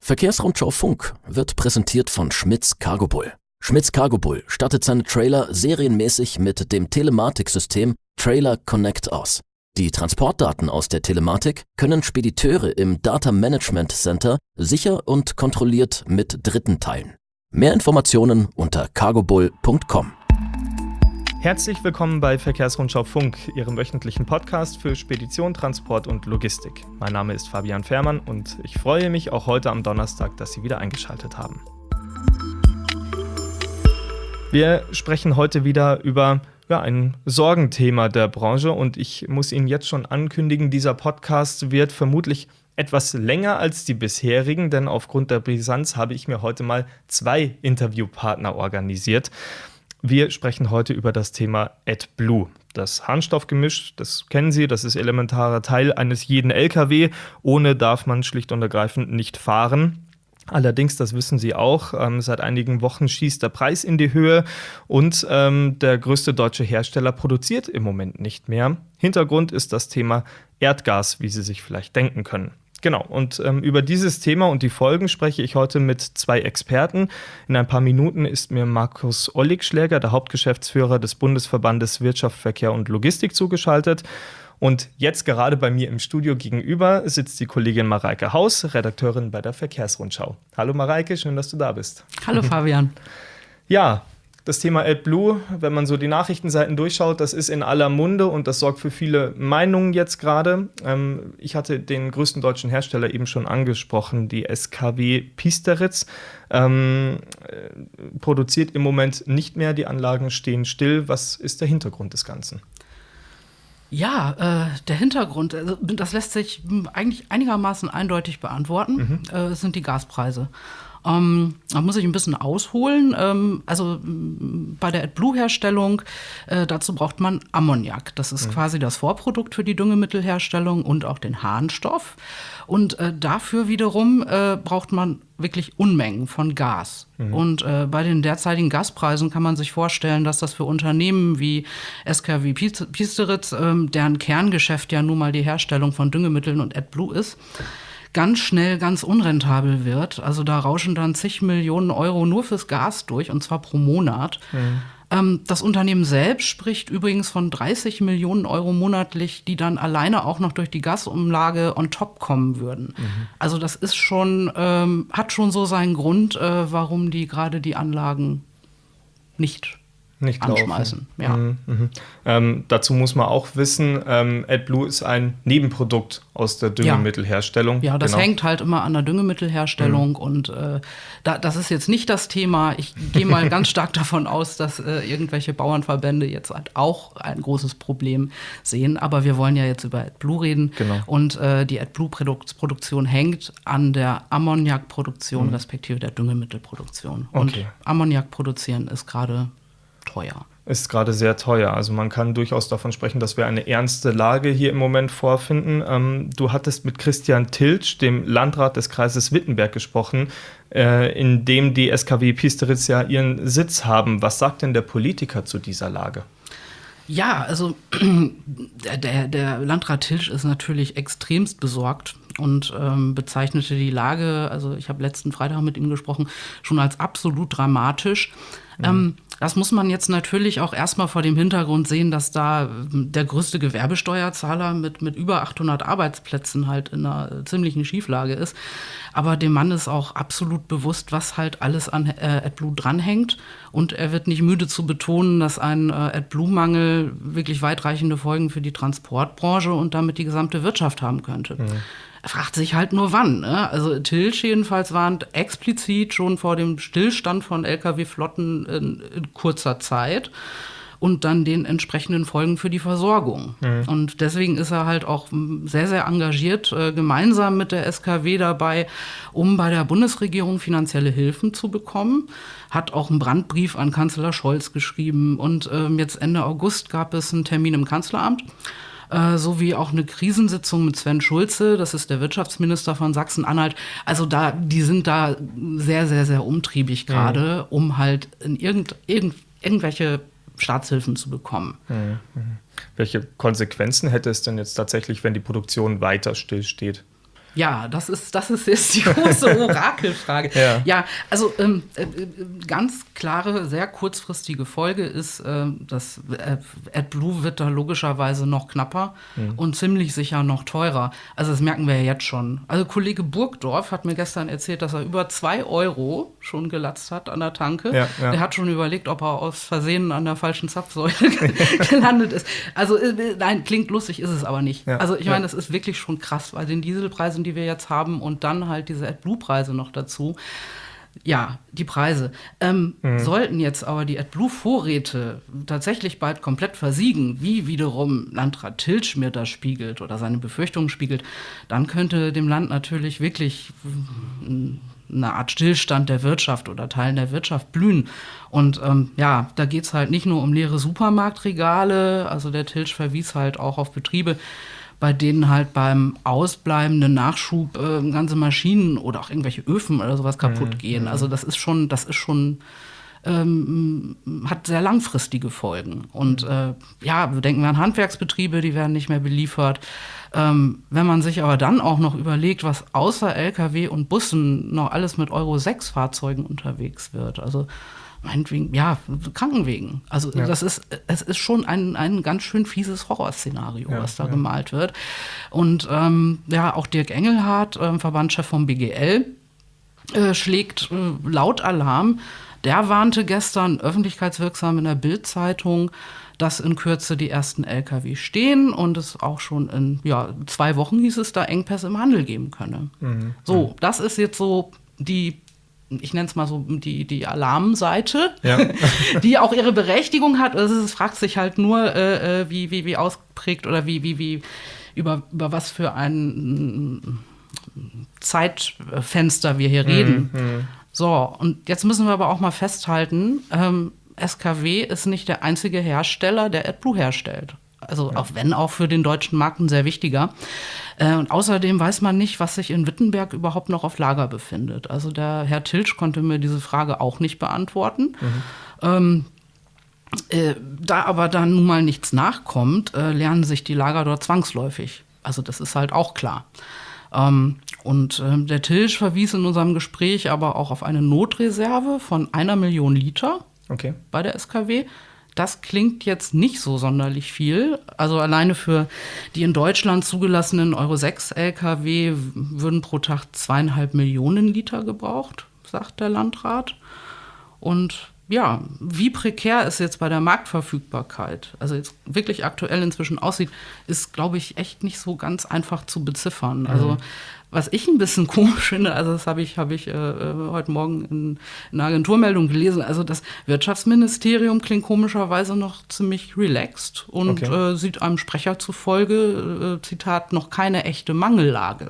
Verkehrsrundschau Funk wird präsentiert von Schmitz Cargo Bull. Schmitz Cargo Bull stattet seine Trailer serienmäßig mit dem Telematiksystem Trailer Connect aus. Die Transportdaten aus der Telematik können Spediteure im Data Management Center sicher und kontrolliert mit Dritten teilen. Mehr Informationen unter cargobull.com. Herzlich willkommen bei Verkehrsrundschau Funk, Ihrem wöchentlichen Podcast für Spedition, Transport und Logistik. Mein Name ist Fabian Fährmann und ich freue mich auch heute am Donnerstag, dass Sie wieder eingeschaltet haben. Wir sprechen heute wieder über ein Sorgenthema der Branche und ich muss Ihnen jetzt schon ankündigen, dieser Podcast wird vermutlich etwas länger als die bisherigen, denn aufgrund der Brisanz habe ich mir heute mal 2 Interviewpartner organisiert. Wir sprechen heute über das Thema AdBlue. Das Harnstoffgemisch, das kennen Sie, das ist elementarer Teil eines jeden LKW. Ohne darf man schlicht und ergreifend nicht fahren. Allerdings, das wissen Sie auch, seit einigen Wochen schießt der Preis in die Höhe und der größte deutsche Hersteller produziert im Moment nicht mehr. Hintergrund ist das Thema Erdgas, wie Sie sich vielleicht denken können. Genau, und über dieses Thema und die Folgen spreche ich heute mit 2 Experten. In ein paar Minuten ist mir Markus Olligschläger, der Hauptgeschäftsführer des Bundesverbandes Wirtschaft, Verkehr und Logistik, zugeschaltet. Und jetzt gerade bei mir im Studio gegenüber sitzt die Kollegin Mareike Haus, Redakteurin bei der Verkehrsrundschau. Hallo Mareike, schön, dass du da bist. Hallo Fabian. Ja, das Thema AdBlue, wenn man so die Nachrichtenseiten durchschaut, das ist in aller Munde und das sorgt für viele Meinungen jetzt gerade. Ich hatte den größten deutschen Hersteller eben schon angesprochen, die SKW Piesteritz. Produziert im Moment nicht mehr, die Anlagen stehen still. Was ist der Hintergrund des Ganzen? Ja, der Hintergrund, das lässt sich eigentlich einigermaßen eindeutig beantworten, sind die Gaspreise. Da muss ich ein bisschen ausholen. Bei der AdBlue-Herstellung, dazu braucht man Ammoniak. Das ist quasi das Vorprodukt für die Düngemittelherstellung und auch den Harnstoff. Und dafür wiederum braucht man wirklich Unmengen von Gas. Und bei den derzeitigen Gaspreisen kann man sich vorstellen, dass das für Unternehmen wie SKW Piesteritz, deren Kerngeschäft ja nun mal die Herstellung von Düngemitteln und AdBlue ist, ganz schnell ganz unrentabel wird. Also da rauschen dann zig Millionen Euro nur fürs Gas durch, und zwar pro Monat. Das Unternehmen selbst spricht übrigens von 30 Millionen Euro monatlich, die dann alleine auch noch durch die Gasumlage on top kommen würden. Also das ist schon, hat schon so seinen Grund, warum die gerade die Anlagen nicht anschmeißen. Ja. Dazu muss man auch wissen, AdBlue ist ein Nebenprodukt aus der Düngemittelherstellung. Ja, das hängt halt immer an der Düngemittelherstellung und das ist jetzt nicht das Thema. Ich gehe mal ganz stark davon aus, dass irgendwelche Bauernverbände jetzt halt auch ein großes Problem sehen. Aber wir wollen ja jetzt über AdBlue reden. Genau. Und die AdBlue-Produktion hängt an der Ammoniakproduktion respektive der Düngemittelproduktion. Okay. Und Ammoniak produzieren ist gerade teuer. Ist gerade sehr teuer. Also man kann durchaus davon sprechen, dass wir eine ernste Lage hier im Moment vorfinden. Du hattest mit Christian Tiltsch, dem Landrat des Kreises Wittenberg, gesprochen, in dem die SKW Piesteritz ja ihren Sitz haben. Was sagt denn der Politiker zu dieser Lage? Ja, also der Landrat Tiltsch ist natürlich extremst besorgt und bezeichnete die Lage, also ich habe letzten Freitag mit ihm gesprochen, schon als absolut dramatisch. Das muss man jetzt natürlich auch erstmal vor dem Hintergrund sehen, dass da der größte Gewerbesteuerzahler mit über 800 Arbeitsplätzen halt in einer ziemlichen Schieflage ist. Aber dem Mann ist auch absolut bewusst, was halt alles an AdBlue dranhängt. Und er wird nicht müde zu betonen, dass ein AdBlue-Mangel wirklich weitreichende Folgen für die Transportbranche und damit die gesamte Wirtschaft haben könnte. Er fragt sich halt nur wann. Ne? Also Tiltsch jedenfalls warnt explizit schon vor dem Stillstand von Lkw-Flotten in kurzer Zeit und dann den entsprechenden Folgen für die Versorgung. Und deswegen ist er halt auch sehr, sehr engagiert, gemeinsam mit der SKW dabei, um bei der Bundesregierung finanzielle Hilfen zu bekommen. Hat auch einen Brandbrief an Kanzler Scholz geschrieben. Und jetzt Ende August gab es einen Termin im Kanzleramt. Sowie auch eine Krisensitzung mit Sven Schulze, das ist der Wirtschaftsminister von Sachsen-Anhalt. Also die sind da sehr, sehr, sehr umtriebig gerade, um halt in irgendwelche Staatshilfen zu bekommen. Welche Konsequenzen hätte es denn jetzt tatsächlich, wenn die Produktion weiter stillsteht? Ja, das ist jetzt die große Orakelfrage. Ja, also ganz klare, sehr kurzfristige Folge ist, dass AdBlue wird da logischerweise noch knapper und ziemlich sicher noch teurer. Also das merken wir ja jetzt schon. Also Kollege Burgdorf hat mir gestern erzählt, dass er über 2 Euro schon gelatzt hat an der Tanke. Ja. Der hat schon überlegt, ob er aus Versehen an der falschen Zapfsäule gelandet ist. Also nein, klingt lustig, ist es aber nicht. Ja. Also ich meine, das ist wirklich schon krass, bei den Dieselpreisen, die wir jetzt haben und dann halt diese AdBlue-Preise noch dazu. Ja, die Preise. Sollten jetzt aber die AdBlue-Vorräte tatsächlich bald komplett versiegen, wie wiederum Landrat Tilsch mir das spiegelt oder seine Befürchtungen spiegelt, dann könnte dem Land natürlich wirklich eine Art Stillstand der Wirtschaft oder Teilen der Wirtschaft blühen. Und da geht es halt nicht nur um leere Supermarktregale, also der Tilsch verwies halt auch auf Betriebe, bei denen halt beim ausbleibenden Nachschub ganze Maschinen oder auch irgendwelche Öfen oder sowas kaputt gehen. Also das ist schon hat sehr langfristige Folgen. Und denken wir an Handwerksbetriebe, die werden nicht mehr beliefert. Wenn man sich aber dann auch noch überlegt, was außer Lkw und Bussen noch alles mit Euro-6-Fahrzeugen unterwegs wird, also meinetwegen, Krankenwegen. Also es ist schon ein ganz schön fieses Horrorszenario, was da gemalt wird. Und auch Dirk Engelhardt, Verbandschef vom BGL, schlägt laut Alarm. Der warnte gestern öffentlichkeitswirksam in der Bild-Zeitung, dass in Kürze die ersten Lkw stehen und es auch schon in 2 Wochen, hieß es, da Engpässe im Handel geben könne. So, das ist jetzt so ich nenne es mal so die Alarmseite, die auch ihre Berechtigung hat. Also es fragt sich halt nur, wie ausgeprägt oder wie über was für ein Zeitfenster wir hier reden. So, und jetzt müssen wir aber auch mal festhalten, SKW ist nicht der einzige Hersteller, der AdBlue herstellt. Also auch für den deutschen Markt ein sehr wichtiger. Und außerdem weiß man nicht, was sich in Wittenberg überhaupt noch auf Lager befindet. Also der Herr Tilsch konnte mir diese Frage auch nicht beantworten. Da aber dann nun mal nichts nachkommt, lernen sich die Lager dort zwangsläufig. Also das ist halt auch klar. Und der Tilsch verwies in unserem Gespräch aber auch auf eine Notreserve von 1 Million Liter bei der SKW. Das klingt jetzt nicht so sonderlich viel. Also alleine für die in Deutschland zugelassenen Euro-6-Lkw würden pro Tag 2,5 Millionen Liter gebraucht, sagt der Landrat. Und wie prekär es jetzt bei der Marktverfügbarkeit, also jetzt wirklich aktuell inzwischen aussieht, ist, glaube ich, echt nicht so ganz einfach zu beziffern. Also was ich ein bisschen komisch finde, also das habe ich heute Morgen in einer Agenturmeldung gelesen, also das Wirtschaftsministerium klingt komischerweise noch ziemlich relaxed und sieht einem Sprecher zufolge, Zitat, noch keine echte Mangellage.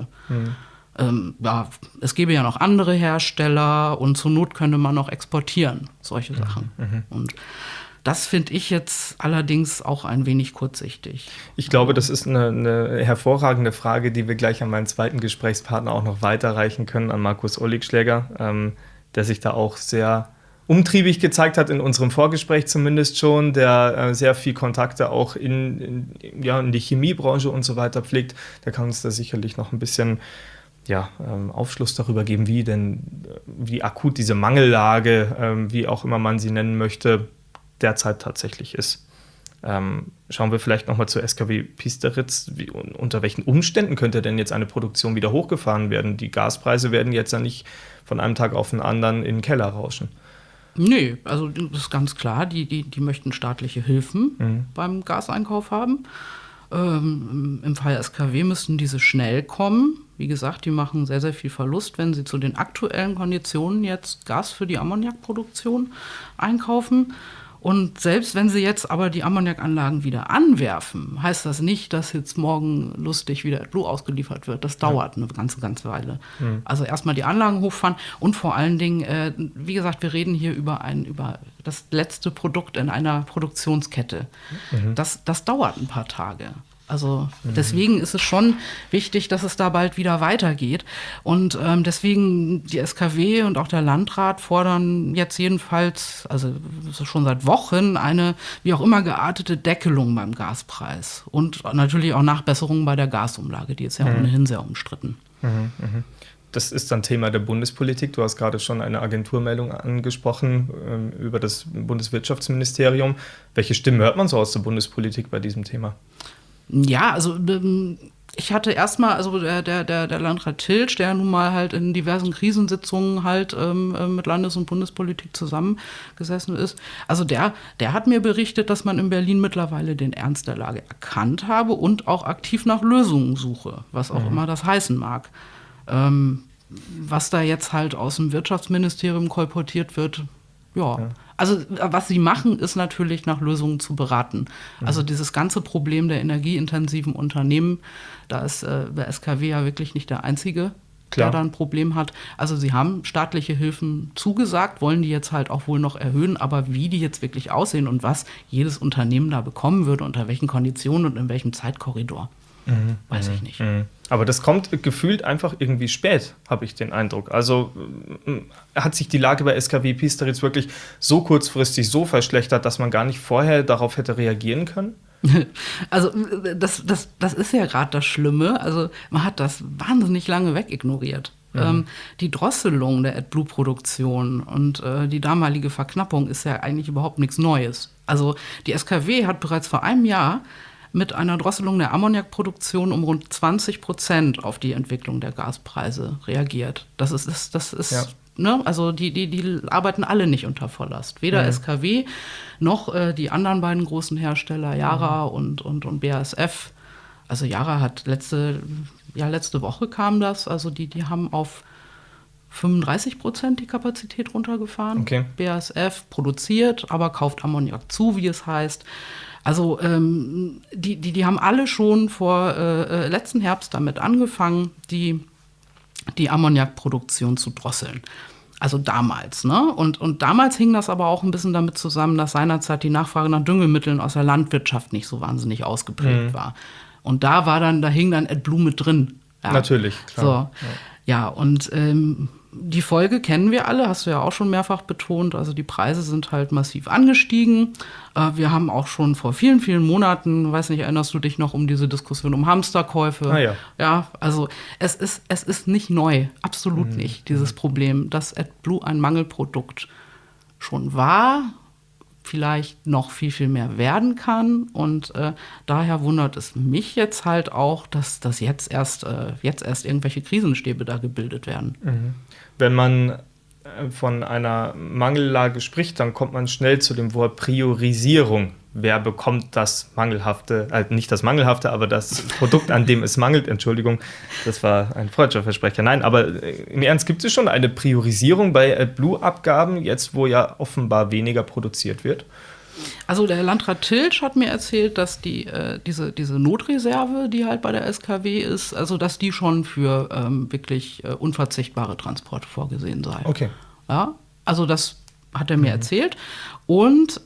Es gäbe ja noch andere Hersteller und zur Not könnte man noch exportieren, solche Sachen. Und das finde ich jetzt allerdings auch ein wenig kurzsichtig. Ich glaube, das ist eine hervorragende Frage, die wir gleich an meinen zweiten Gesprächspartner auch noch weiterreichen können, an Markus Oligschläger, der sich da auch sehr umtriebig gezeigt hat, in unserem Vorgespräch zumindest schon, der sehr viel Kontakte auch in die Chemiebranche und so weiter pflegt. Der kann uns da sicherlich noch ein bisschen Aufschluss darüber geben, wie akut diese Mangellage, wie auch immer man sie nennen möchte, derzeit tatsächlich ist. Schauen wir vielleicht nochmal zur SKW Piesteritz. Unter welchen Umständen könnte denn jetzt eine Produktion wieder hochgefahren werden? Die Gaspreise werden jetzt ja nicht von einem Tag auf den anderen in den Keller rauschen. Nee, also das ist ganz klar, die möchten staatliche Hilfen beim Gaseinkauf haben. Im Fall SKW müssten diese schnell kommen. Wie gesagt, die machen sehr, sehr viel Verlust, wenn sie zu den aktuellen Konditionen jetzt Gas für die Ammoniakproduktion einkaufen. Und selbst wenn sie jetzt aber die Ammoniakanlagen wieder anwerfen, heißt das nicht, dass jetzt morgen lustig wieder AdBlue ausgeliefert wird. Das dauert eine ganze Weile. Also erstmal die Anlagen hochfahren und vor allen Dingen, wie gesagt, wir reden hier über das letzte Produkt in einer Produktionskette. Das dauert ein paar Tage. Also deswegen ist es schon wichtig, dass es da bald wieder weitergeht. Und deswegen die SKW und auch der Landrat fordern jetzt jedenfalls, also schon seit Wochen, eine wie auch immer geartete Deckelung beim Gaspreis. Und natürlich auch Nachbesserungen bei der Gasumlage, die ist ja ohnehin sehr umstritten. Das ist dann Thema der Bundespolitik. Du hast gerade schon eine Agenturmeldung angesprochen über das Bundeswirtschaftsministerium. Welche Stimmen hört man so aus der Bundespolitik bei diesem Thema? Ja, also ich hatte erstmal, also der Landrat Tilsch, der nun mal halt in diversen Krisensitzungen halt mit Landes- und Bundespolitik zusammengesessen ist, also der hat mir berichtet, dass man in Berlin mittlerweile den Ernst der Lage erkannt habe und auch aktiv nach Lösungen suche, was auch immer das heißen mag. Was da jetzt halt aus dem Wirtschaftsministerium kolportiert wird, ja. Also was sie machen, ist natürlich nach Lösungen zu beraten. Also dieses ganze Problem der energieintensiven Unternehmen, da ist der SKW ja wirklich nicht der Einzige, der da ein Problem hat. Also sie haben staatliche Hilfen zugesagt, wollen die jetzt halt auch wohl noch erhöhen, aber wie die jetzt wirklich aussehen und was jedes Unternehmen da bekommen würde, unter welchen Konditionen und in welchem Zeitkorridor, weiß ich nicht. Aber das kommt gefühlt einfach irgendwie spät, habe ich den Eindruck. Also hat sich die Lage bei SKW Piesteritz wirklich so kurzfristig so verschlechtert, dass man gar nicht vorher darauf hätte reagieren können? Also das ist ja gerade das Schlimme. Also man hat das wahnsinnig lange wegignoriert. Die Drosselung der AdBlue-Produktion und die damalige Verknappung ist ja eigentlich überhaupt nichts Neues. Also die SKW hat bereits vor einem Jahr mit einer Drosselung der Ammoniakproduktion um rund 20% auf die Entwicklung der Gaspreise reagiert. Das ist ja. Ne? Also die arbeiten alle nicht unter Volllast. Weder SKW noch die anderen beiden großen Hersteller, Yara und BASF. Also Yara hat letzte Woche kam das, also die haben auf 35% die Kapazität runtergefahren. Okay. BASF produziert, aber kauft Ammoniak zu, wie es heißt. Also die haben alle schon vor letzten Herbst damit angefangen, die Ammoniakproduktion zu drosseln. Also damals, ne? Und damals hing das aber auch ein bisschen damit zusammen, dass seinerzeit die Nachfrage nach Düngemitteln aus der Landwirtschaft nicht so wahnsinnig ausgeprägt war. Und da hing dann AdBlue mit drin. Ja. Natürlich, klar. So. Ja, und die Folge kennen wir alle, hast du ja auch schon mehrfach betont. Also die Preise sind halt massiv angestiegen. Wir haben auch schon vor vielen, vielen Monaten, weiß nicht, erinnerst du dich noch um diese Diskussion um Hamsterkäufe? Ah, ja. Ja, also es ist nicht neu, absolut nicht, dieses Problem, dass AdBlue ein Mangelprodukt schon war, vielleicht noch viel, viel mehr werden kann. Und daher wundert es mich jetzt halt auch, dass jetzt erst irgendwelche Krisenstäbe da gebildet werden. Wenn man von einer Mangellage spricht, dann kommt man schnell zu dem Wort Priorisierung. Wer bekommt das Mangelhafte, nicht das Mangelhafte, aber das Produkt, an dem es mangelt, Entschuldigung, das war ein freudscher Versprecher. Nein, aber im Ernst, gibt es schon eine Priorisierung bei AdBlue-Abgaben, jetzt wo ja offenbar weniger produziert wird? Also der Landrat Tilsch hat mir erzählt, dass diese Notreserve, die halt bei der SKW ist, also dass die schon für wirklich unverzichtbare Transporte vorgesehen sei. Okay. Ja, also das hat er mir erzählt. Und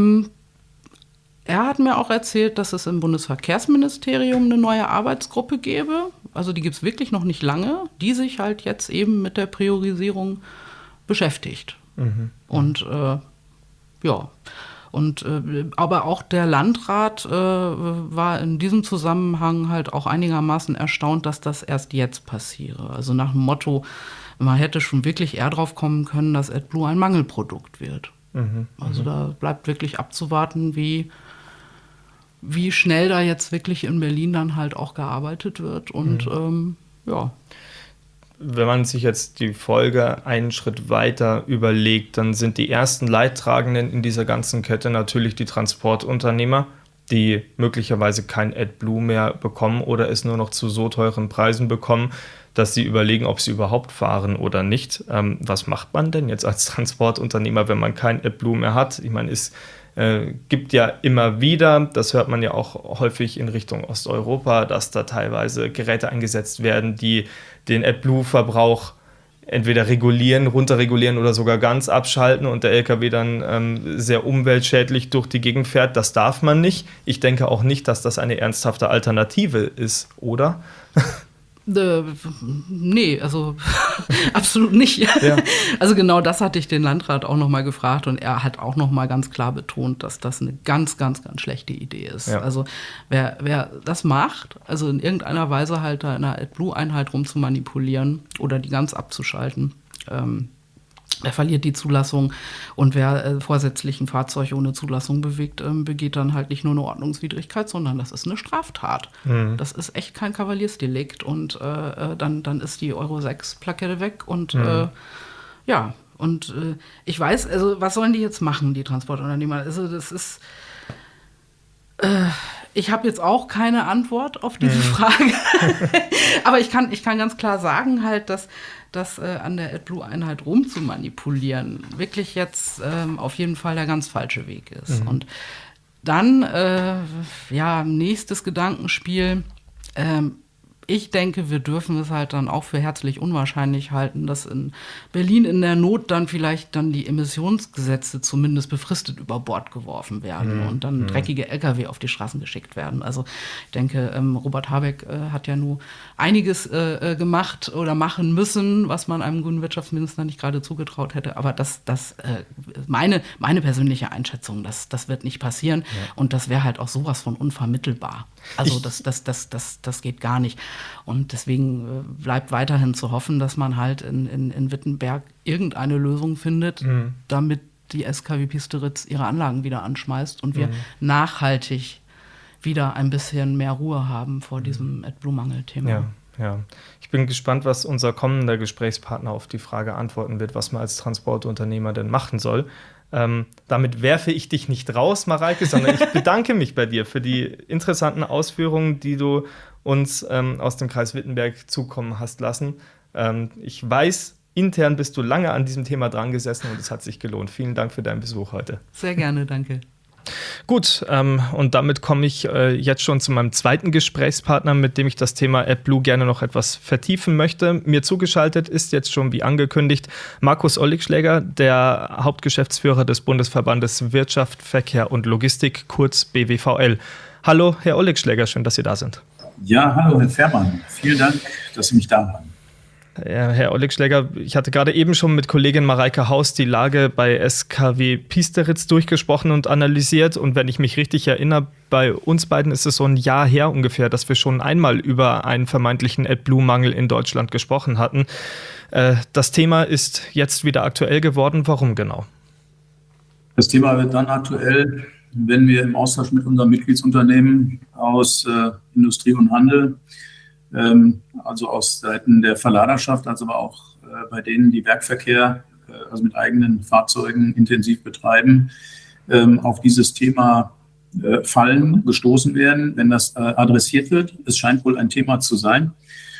er hat mir auch erzählt, dass es im Bundesverkehrsministerium eine neue Arbeitsgruppe gäbe. Also die gibt es wirklich noch nicht lange, die sich halt jetzt eben mit der Priorisierung beschäftigt. Und ja. Und aber auch der Landrat war in diesem Zusammenhang halt auch einigermaßen erstaunt, dass das erst jetzt passiere. Also nach dem Motto, man hätte schon wirklich eher drauf kommen können, dass AdBlue ein Mangelprodukt wird. Also da bleibt wirklich abzuwarten, wie schnell da jetzt wirklich in Berlin dann halt auch gearbeitet wird. Und ja. Wenn man sich jetzt die Folge einen Schritt weiter überlegt, dann sind die ersten Leidtragenden in dieser ganzen Kette natürlich die Transportunternehmer, die möglicherweise kein AdBlue mehr bekommen oder es nur noch zu so teuren Preisen bekommen, dass sie überlegen, ob sie überhaupt fahren oder nicht. Was macht man denn jetzt als Transportunternehmer, wenn man kein AdBlue mehr hat? Ich meine, es gibt ja immer wieder, das hört man ja auch häufig in Richtung Osteuropa, dass da teilweise Geräte eingesetzt werden, die den AdBlue-Verbrauch entweder regulieren, runterregulieren oder sogar ganz abschalten und der LKW dann sehr umweltschädlich durch die Gegend fährt. Das darf man nicht. Ich denke auch nicht, dass das eine ernsthafte Alternative ist, oder? Nee, also absolut nicht. Ja. Also genau das hatte ich den Landrat auch noch mal gefragt und er hat auch noch mal ganz klar betont, dass das eine ganz, ganz, ganz schlechte Idee ist. Ja. Also wer das macht, also in irgendeiner Weise halt da in einer AdBlue-Einheit rumzumanipulieren oder die ganz abzuschalten, der verliert die Zulassung und wer vorsätzlich ein Fahrzeug ohne Zulassung bewegt, begeht dann halt nicht nur eine Ordnungswidrigkeit, sondern das ist eine Straftat. Das ist echt kein Kavaliersdelikt und dann ist die Euro 6 Plakette weg und ja, und ich weiß, also was sollen die jetzt machen, die Transportunternehmer? Also das ist ich habe jetzt auch keine Antwort auf diese Frage. Aber ich kann ganz klar sagen, halt, dass an der AdBlue-Einheit rumzumanipulieren wirklich jetzt auf jeden Fall der ganz falsche Weg ist. Und dann, nächstes Gedankenspiel. Ich denke, wir dürfen es halt dann auch für herzlich unwahrscheinlich halten, dass in Berlin in der Not dann vielleicht dann die Emissionsgesetze zumindest befristet über Bord geworfen werden und dann dreckige Lkw auf die Straßen geschickt werden. Also ich denke, Robert Habeck hat ja nur einiges gemacht oder machen müssen, was man einem grünen Wirtschaftsminister nicht gerade zugetraut hätte. Aber das meine persönliche Einschätzung, das wird nicht passieren und das wäre halt auch sowas von unvermittelbar. Also das geht gar nicht. Und deswegen bleibt weiterhin zu hoffen, dass man halt in Wittenberg irgendeine Lösung findet, damit die SKW Piesteritz ihre Anlagen wieder anschmeißt und wir nachhaltig wieder ein bisschen mehr Ruhe haben vor diesem AdBlue-Mangel-Thema. Ja. Ich bin gespannt, was unser kommender Gesprächspartner auf die Frage antworten wird, was man als Transportunternehmer denn machen soll. Damit werfe ich dich nicht raus, Mareike, sondern ich bedanke mich bei dir für die interessanten Ausführungen, die du uns aus dem Kreis Wittenberg zukommen hast lassen. Ich weiß, intern bist du lange an diesem Thema dran gesessen und es hat sich gelohnt. Vielen Dank für deinen Besuch heute. Sehr gerne, danke. Gut, und damit komme ich jetzt schon zu meinem zweiten Gesprächspartner, mit dem ich das Thema AdBlue gerne noch etwas vertiefen möchte. Mir zugeschaltet ist jetzt schon, wie angekündigt, Markus Olligschläger, der Hauptgeschäftsführer des Bundesverbandes Wirtschaft, Verkehr und Logistik, kurz BWVL. Hallo, Herr Olligschläger, schön, dass Sie da sind. Ja, hallo, Herr Fährmann. Vielen Dank, dass Sie mich da haben. Ja, Herr Olligschläger, ich hatte gerade eben schon mit Kollegin Mareike Haus die Lage bei SKW Piesteritz durchgesprochen und analysiert. Und wenn ich mich richtig erinnere, bei uns beiden ist es so ein Jahr her ungefähr, dass wir schon einmal über einen vermeintlichen AdBlue-Mangel in Deutschland gesprochen hatten. Das Thema ist jetzt wieder aktuell geworden. Warum genau? Das Thema wird dann aktuell, wenn wir im Austausch mit unserem Mitgliedsunternehmen aus Industrie und Handel, also aus Seiten der Verladerschaft, also aber auch bei denen, die Werkverkehr, also mit eigenen Fahrzeugen intensiv betreiben, auf dieses Thema gestoßen werden, wenn das adressiert wird. Es scheint wohl ein Thema zu sein.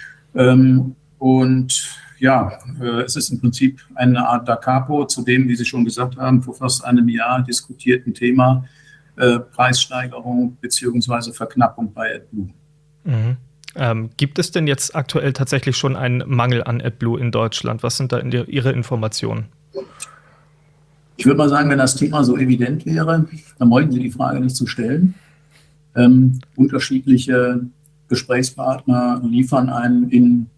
Es ist im Prinzip eine Art Da Capo zu dem, wie Sie schon gesagt haben, vor fast einem Jahr diskutierten Thema Preissteigerung bzw. Verknappung bei AdBlue. Gibt es denn jetzt aktuell tatsächlich schon einen Mangel an AdBlue in Deutschland? Was sind da Ihre Informationen? Ich würde mal sagen, wenn das Thema so evident wäre, dann bräuchten Sie die Frage nicht zu stellen. Unterschiedliche Gesprächspartner liefern einen in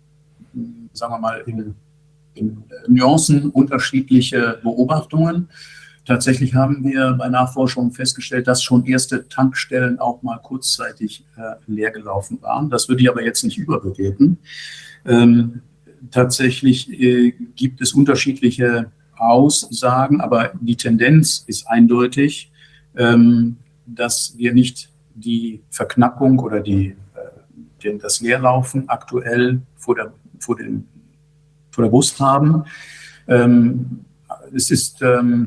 Nuancen unterschiedliche Beobachtungen. Tatsächlich haben wir bei Nachforschungen festgestellt, dass schon erste Tankstellen auch mal kurzzeitig leer gelaufen waren. Das würde ich aber jetzt nicht überbewerten. Tatsächlich gibt es unterschiedliche Aussagen, aber die Tendenz ist eindeutig, dass wir nicht die Verknappung oder das Leerlaufen aktuell vor der Brust haben. Es ist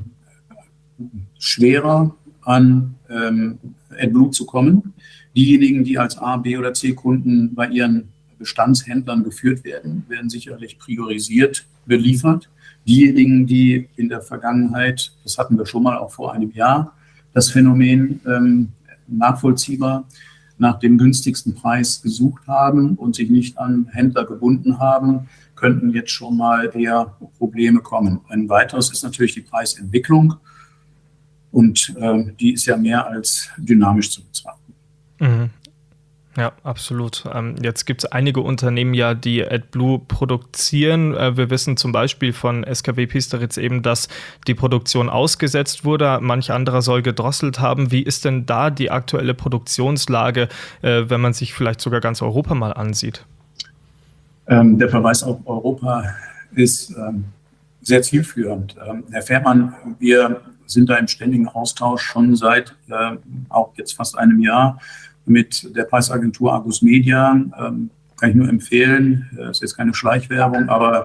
schwerer an AdBlue zu kommen. Diejenigen, die als A, B oder C-Kunden bei ihren Bestandshändlern geführt werden, werden sicherlich priorisiert beliefert. Diejenigen, die in der Vergangenheit, das hatten wir schon mal auch vor einem Jahr, das Phänomen nachvollziehbar nach dem günstigsten Preis gesucht haben und sich nicht an Händler gebunden haben, könnten jetzt schon mal eher Probleme kommen. Ein weiteres ist natürlich die Preisentwicklung. Und die ist ja mehr als dynamisch zu betrachten. Ja, absolut. Jetzt gibt es einige Unternehmen ja, die AdBlue produzieren. Wir wissen zum Beispiel von SKW Piesteritz eben, dass die Produktion ausgesetzt wurde. Manch anderer soll gedrosselt haben. Wie ist denn da die aktuelle Produktionslage, wenn man sich vielleicht sogar ganz Europa mal ansieht? Der Verweis auf Europa ist sehr zielführend. Herr Fährmann, wir sind da im ständigen Austausch schon seit auch jetzt fast einem Jahr mit der Preisagentur Argus Media. Kann ich nur empfehlen. Es ist jetzt keine Schleichwerbung, aber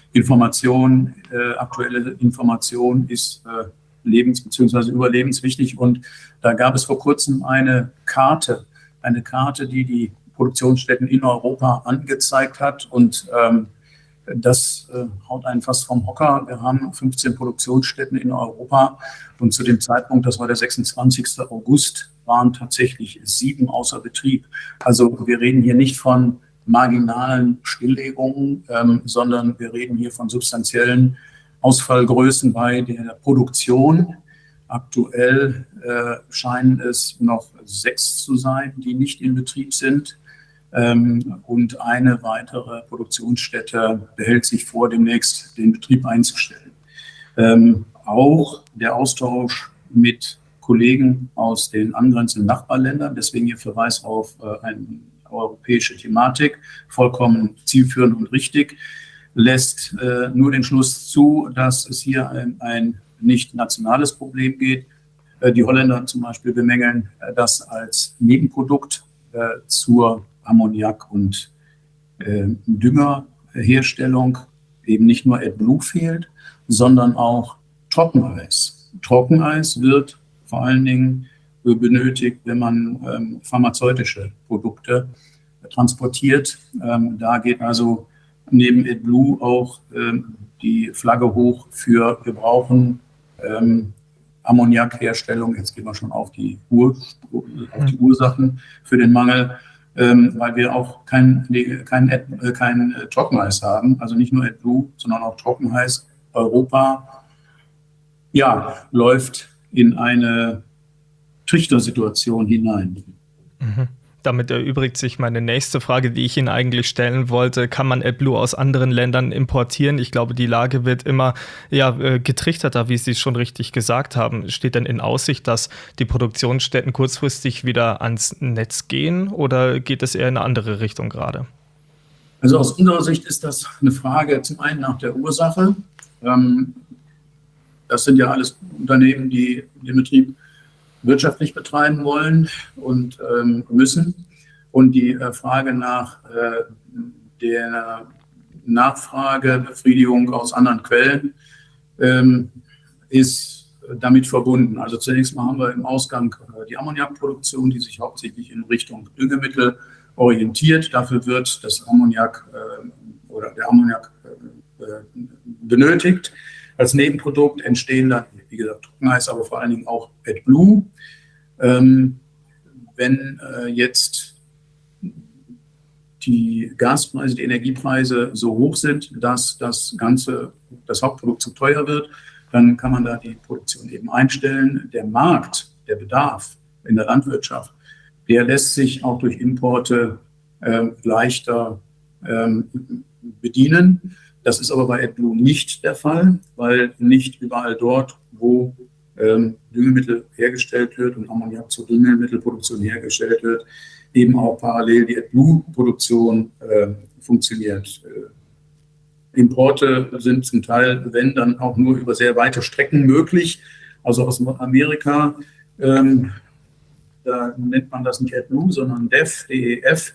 aktuelle Information ist bzw. überlebenswichtig. Und da gab es vor kurzem eine Karte, die Produktionsstätten in Europa angezeigt hat. Und das haut einen fast vom Hocker. Wir haben 15 Produktionsstätten in Europa und zu dem Zeitpunkt, das war der 26. August, waren tatsächlich 7 außer Betrieb. Also wir reden hier nicht von marginalen Stilllegungen, sondern wir reden hier von substanziellen Ausfallgrößen bei der Produktion. Aktuell scheinen es noch 6 zu sein, die nicht in Betrieb sind. Und eine weitere Produktionsstätte behält sich vor, demnächst den Betrieb einzustellen. Auch der Austausch mit Kollegen aus den angrenzenden Nachbarländern, deswegen Ihr Verweis auf eine europäische Thematik, vollkommen zielführend und richtig, lässt nur den Schluss zu, dass es hier ein nicht nationales Problem geht. Die Holländer zum Beispiel bemängeln das als Nebenprodukt zur Ammoniak- und Düngerherstellung eben nicht nur AdBlue fehlt, sondern auch Trockeneis. Trockeneis wird vor allen Dingen benötigt, wenn man pharmazeutische Produkte transportiert. Da geht also neben AdBlue auch die Flagge hoch für wir brauchen Ammoniakherstellung. Jetzt gehen wir schon auf die Ursachen für den Mangel. Weil wir auch kein Trockeneis haben, also nicht nur AdBlue, sondern auch Trockeneis. Europa läuft in eine Trichtersituation hinein. Mhm. Damit erübrigt sich meine nächste Frage, die ich Ihnen eigentlich stellen wollte. Kann man AdBlue aus anderen Ländern importieren? Ich glaube, die Lage wird immer getrichterter, wie Sie es schon richtig gesagt haben. Steht denn in Aussicht, dass die Produktionsstätten kurzfristig wieder ans Netz gehen oder geht es eher in eine andere Richtung gerade? Also aus unserer Sicht ist das eine Frage zum einen nach der Ursache. Das sind ja alles Unternehmen, die den Betrieb wirtschaftlich betreiben wollen und müssen. Und die Frage nach der Nachfragebefriedigung aus anderen Quellen ist damit verbunden. Also zunächst mal haben wir im Ausgang die Ammoniakproduktion, die sich hauptsächlich in Richtung Düngemittel orientiert. Dafür wird das Ammoniak der Ammoniak benötigt. Als Nebenprodukt entstehen dann, wie gesagt, Trockeneis, aber vor allen Dingen auch AdBlue. Wenn jetzt die Gaspreise, die Energiepreise so hoch sind, dass das Hauptprodukt zu teuer wird, dann kann man da die Produktion eben einstellen. Der Markt, der Bedarf in der Landwirtschaft, der lässt sich auch durch Importe leichter bedienen. Das ist aber bei AdBlue nicht der Fall, weil nicht überall dort, wo Düngemittel hergestellt wird und Ammoniak zur Düngemittelproduktion hergestellt wird, eben auch parallel die AdBlue-Produktion funktioniert. Importe sind zum Teil, wenn dann auch nur über sehr weite Strecken möglich. Also aus Amerika, da nennt man das nicht AdBlue, sondern DEF.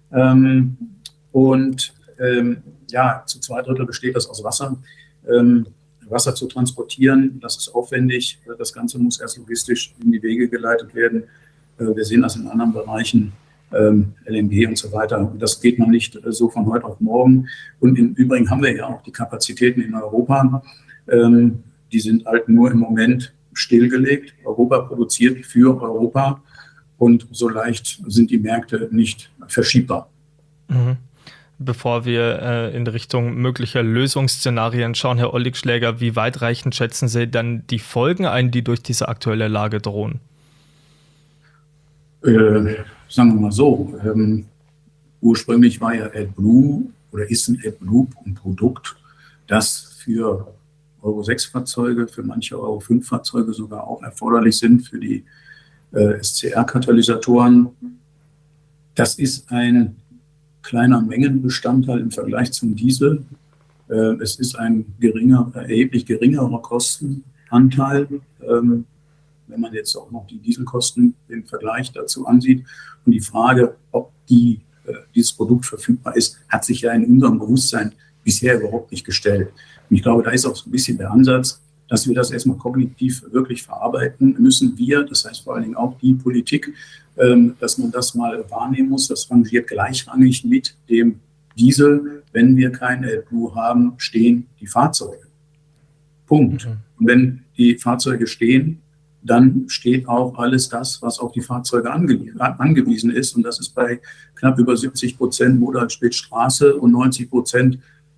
Zu 2/3 besteht das aus Wasser. Wasser zu transportieren, das ist aufwendig. Das Ganze muss erst logistisch in die Wege geleitet werden. Wir sehen das in anderen Bereichen, LNG und so weiter. Das geht noch nicht so von heute auf morgen. Und im Übrigen haben wir ja auch die Kapazitäten in Europa. Die sind halt nur im Moment stillgelegt. Europa produziert für Europa und so leicht sind die Märkte nicht verschiebbar. Mhm. Bevor wir in Richtung möglicher Lösungsszenarien schauen, Herr Olligschläger, wie weitreichend schätzen Sie dann die Folgen ein, die durch diese aktuelle Lage drohen? sagen wir mal so, ursprünglich war ja AdBlue oder ist ein AdBlue ein Produkt, das für Euro-6-Fahrzeuge, für manche Euro-5-Fahrzeuge sogar auch erforderlich sind, für die SCR-Katalysatoren. Das ist ein kleiner Mengenbestandteil im Vergleich zum Diesel. Es ist ein erheblich geringerer Kostenanteil, wenn man jetzt auch noch die Dieselkosten im Vergleich dazu ansieht. Und die Frage, ob dieses Produkt verfügbar ist, hat sich ja in unserem Bewusstsein bisher überhaupt nicht gestellt. Und ich glaube, da ist auch so ein bisschen der Ansatz, dass wir das erstmal kognitiv wirklich verarbeiten müssen. Wir, das heißt vor allen Dingen auch die Politik, dass man das mal wahrnehmen muss. Das rangiert gleichrangig mit dem Diesel. Wenn wir kein AdBlue haben, stehen die Fahrzeuge. Punkt. Und wenn die Fahrzeuge stehen, dann steht auch alles das, was auf die Fahrzeuge angewiesen ist. Und das ist bei knapp über 70% Modal-Split-Straße und 90%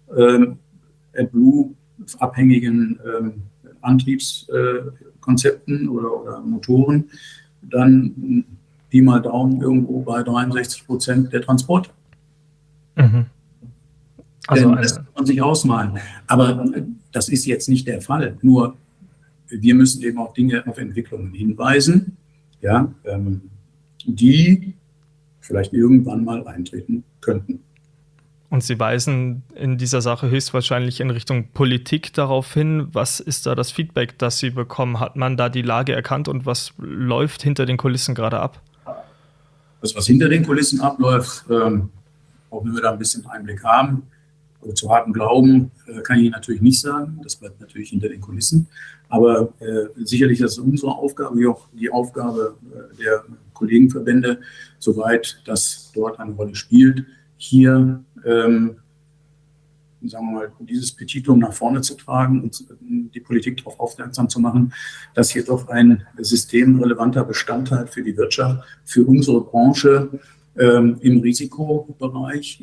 AdBlue-abhängigen Antriebskonzepten oder Motoren, dann Pi mal Daumen irgendwo bei 63% der Transporte. Mhm. Also das kann man sich ausmalen. Aber das ist jetzt nicht der Fall. Nur wir müssen eben auf Dinge, auf Entwicklungen hinweisen, ja, die vielleicht irgendwann mal eintreten könnten. Und Sie weisen in dieser Sache höchstwahrscheinlich in Richtung Politik darauf hin. Was ist da das Feedback, das Sie bekommen? Hat man da die Lage erkannt und was läuft hinter den Kulissen gerade ab? Das, was hinter den Kulissen abläuft, auch wenn wir da ein bisschen Einblick haben, aber zu harten Glauben kann ich natürlich nicht sagen. Das bleibt natürlich hinter den Kulissen. Aber sicherlich ist es unsere Aufgabe, wie auch die Aufgabe der Kollegenverbände, soweit das dort eine Rolle spielt, hier sagen wir mal, dieses Petitum nach vorne zu tragen und die Politik darauf aufmerksam zu machen, dass hier doch ein systemrelevanter Bestandteil für die Wirtschaft, für unsere Branche in den Risikobereich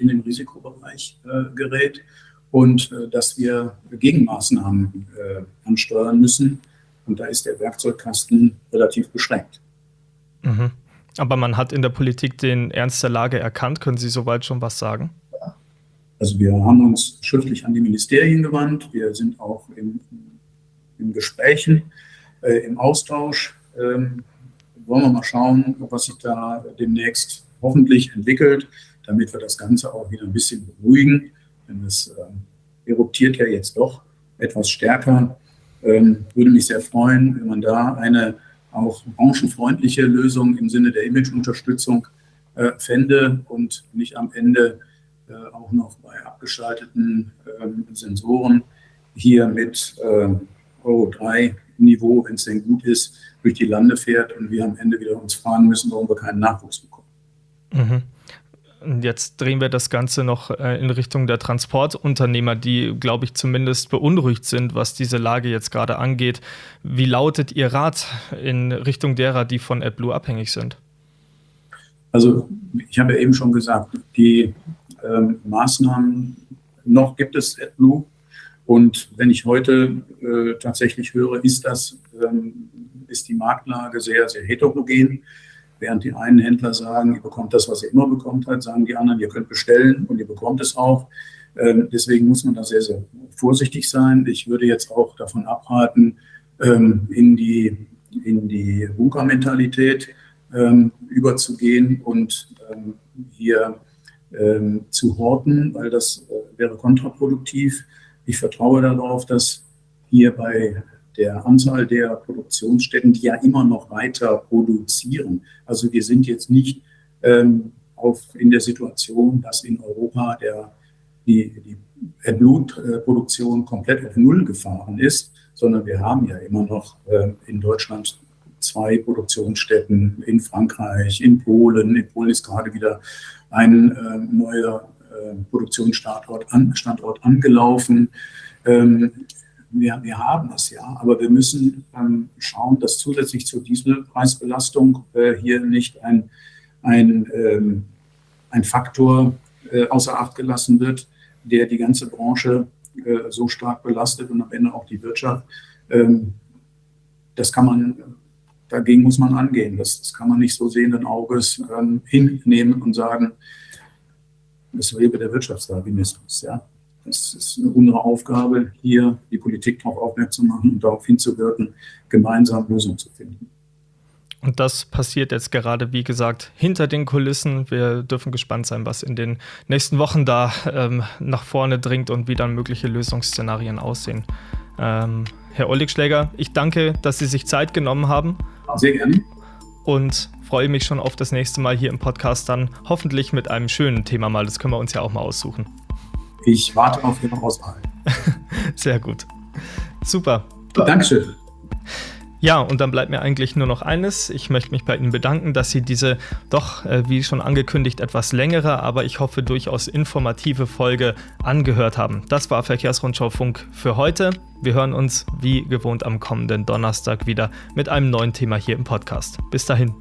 gerät und dass wir Gegenmaßnahmen ansteuern müssen. Und da ist der Werkzeugkasten relativ beschränkt. Mhm. Aber man hat in der Politik den Ernst der Lage erkannt. Können Sie soweit schon was sagen? Also wir haben uns schriftlich an die Ministerien gewandt. Wir sind auch in Gesprächen, im Austausch. Wollen wir mal schauen, was sich da demnächst hoffentlich entwickelt, damit wir das Ganze auch wieder ein bisschen beruhigen. Denn es eruptiert ja jetzt doch etwas stärker. Würde mich sehr freuen, wenn man da eine auch branchenfreundliche Lösung im Sinne der Imageunterstützung fände und nicht am Ende auch noch bei abgeschalteten Sensoren hier mit Euro 3 Niveau, wenn es denn gut ist, durch die Lande fährt und wir am Ende wieder uns fragen müssen, warum wir keinen Nachwuchs bekommen. Mhm. Und jetzt drehen wir das Ganze noch in Richtung der Transportunternehmer, die, glaube ich, zumindest beunruhigt sind, was diese Lage jetzt gerade angeht. Wie lautet Ihr Rat in Richtung derer, die von AdBlue abhängig sind? Also ich habe ja eben schon gesagt, die Maßnahmen, noch gibt es AdBlue. Und wenn ich heute tatsächlich höre, ist die Marktlage sehr, sehr heterogen. Während die einen Händler sagen, ihr bekommt das, was ihr immer bekommt, sagen die anderen, ihr könnt bestellen und ihr bekommt es auch. Deswegen muss man da sehr, sehr vorsichtig sein. Ich würde jetzt auch davon abraten, in die Bunkermentalität überzugehen und hier zu horten, weil das wäre kontraproduktiv. Ich vertraue darauf, dass hier bei der Anzahl der Produktionsstätten, die ja immer noch weiter produzieren. Also wir sind jetzt nicht in der Situation, dass in Europa die AdBlue-Produktion komplett auf Null gefahren ist, sondern wir haben ja immer noch in Deutschland 2 Produktionsstätten, in Frankreich, in Polen. In Polen ist gerade wieder ein neuer Produktionsstandort angelaufen. Wir haben es ja, aber wir müssen schauen, dass zusätzlich zur Dieselpreisbelastung hier nicht ein Faktor außer Acht gelassen wird, der die ganze Branche so stark belastet und am Ende auch die Wirtschaft. Das kann man dagegen muss man angehen. Das kann man nicht so sehenden Auges hinnehmen und sagen, das lebe der Wirtschaftsdarwinismus. Ja? Das ist unsere Aufgabe, hier die Politik darauf aufmerksam zu machen und darauf hinzuwirken, gemeinsam Lösungen zu finden. Und das passiert jetzt gerade, wie gesagt, hinter den Kulissen. Wir dürfen gespannt sein, was in den nächsten Wochen da nach vorne dringt und wie dann mögliche Lösungsszenarien aussehen. Herr Oligschläger, ich danke, dass Sie sich Zeit genommen haben. Sehr gerne. Und freue mich schon auf das nächste Mal hier im Podcast, dann hoffentlich mit einem schönen Thema mal. Das können wir uns ja auch mal aussuchen. Ich warte auf Ihre Auswahl. Sehr gut. Super. Dankeschön. Ja, und dann bleibt mir eigentlich nur noch eines. Ich möchte mich bei Ihnen bedanken, dass Sie diese doch, wie schon angekündigt, etwas längere, aber ich hoffe durchaus informative Folge angehört haben. Das war Verkehrsrundschau Funk für heute. Wir hören uns wie gewohnt am kommenden Donnerstag wieder mit einem neuen Thema hier im Podcast. Bis dahin.